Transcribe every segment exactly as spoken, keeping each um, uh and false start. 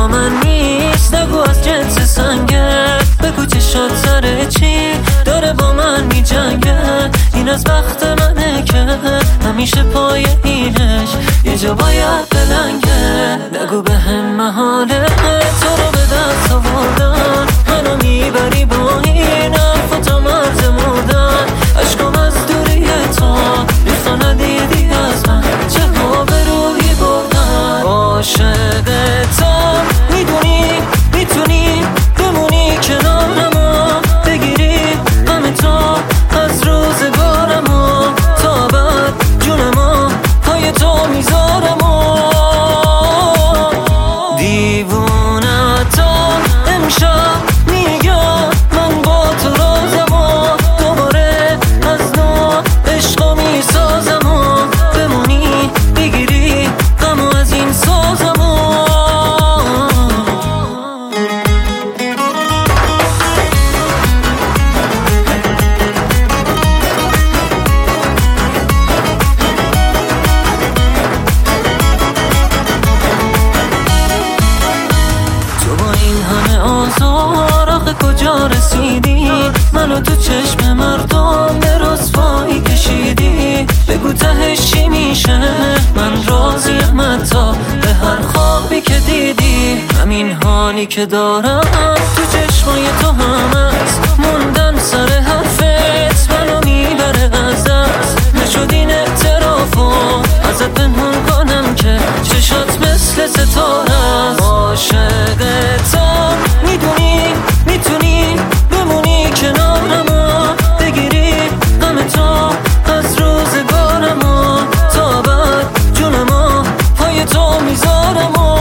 با من نیست، نگو از جنس سنگه، بگو چشات سر چی داره با من می جنگه. این از وقت منه که همیشه پای اینش یه جا باید بلنگه. نگو به هم محاله تو رو به دست آوردن، منو میبری با این حرفا تا مرز مردن. عشقم از دوری تو ریختا ندیدی از من، چه ها به روحی بردن. عاشقتم میدونی میتونی بمونی کنارمو، بگیری همه تو از روزگارمو، تا بعد جونمو پای تو میذارمو. دیوونتم امشب میگم من با تو رازمو، دوباره از نو عشقا میسازمو، بمونی بگیری غمو از این سازمو. آزار آخه کجا رسیدی؟ منو تو چشم مردم به رسوایی کشیدی. بگو تهش چی میشه؟ من راضیم حتی به هر خوابی که دیدی. همین حالی که دارم تو چشمای تو هم هست، موندن سر حرفت منو میبره از دست. نشد این اعترافو ازت پنهون کنم که چشات مثل ستاره است. عاشقتم میدونی میتونی بمونی کنارمو، بگیری غم تو از روزگارمو، تا بعد جونمو پای تو میذارمو.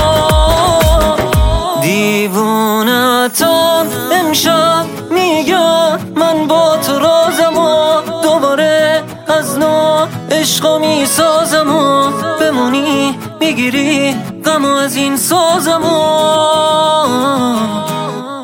دیوونتم امشب میگم من با تو رازمو، دوباره از نو عشقا میسازمو، بمونی میگیری غمو از این سازمو.